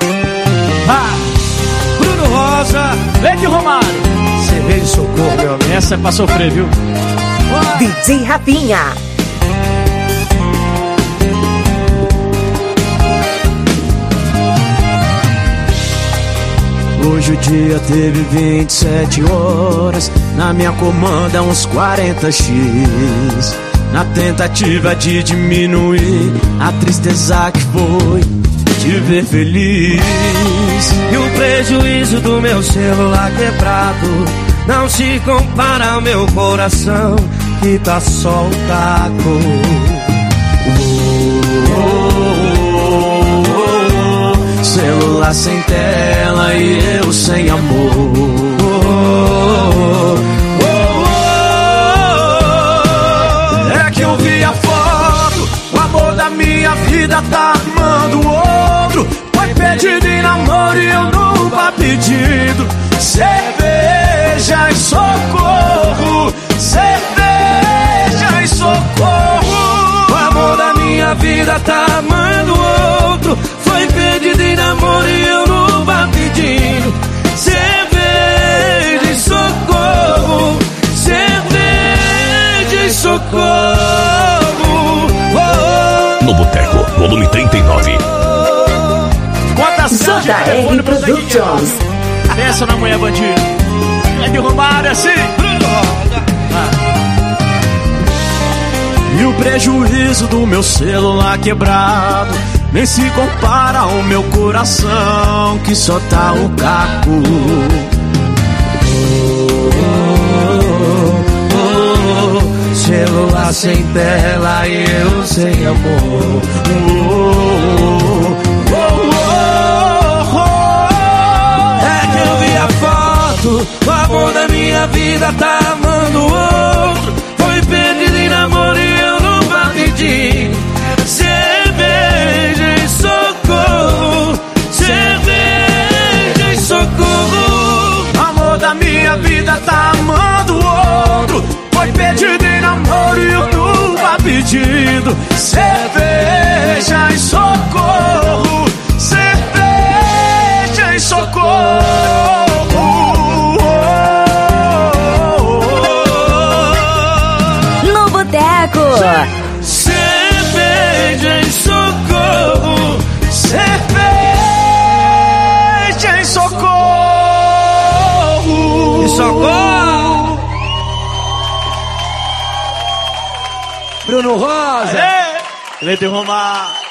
Bruno Rosa, Lady Romário. Cerveja e socorro, meu amigo. Essa é pra sofrer, viu? DJ Rafinha. Hoje o dia teve 27 horas, na minha comanda uns 40x. Na tentativa de diminuir a tristeza que foi te ver feliz. E o prejuízo do meu celular quebrado não se compara ao meu coração, que tá só o taco. Celular sem tela e eu sem amor. É que eu vi a foto, o amor da minha vida tá amando outro. Foi pedido em namoro e eu nunca pedido. Cerveja e socorro, cerveja e socorro. O amor da minha vida tá amando outro. Foi pedido em namoro e eu nunca pedindo. Cerveja e socorro, cerveja e socorro. No Boteco, volume 39. JR Productions. Pensa na mulher bandida. É de Romário assim. E o prejuízo do meu celular quebrado nem se compara ao meu coração, que só tá um caco. Celular sem tela e eu sem amor. É que eu vi a foto, o amor da minha vida tá amando outro. Foi pedido em namoro e eu nunca pedi. Cerveja e socorro, cerveja e socorro. O amor da minha vida tá amando outro. Foi pedido em namoro e eu nunca pedido. Cerveja e socorro, cerveja e socorro. No Boteco. Cerveja e socorro, Cerveja e socorro. e socorro. Bruno Rosa, Lady Romário.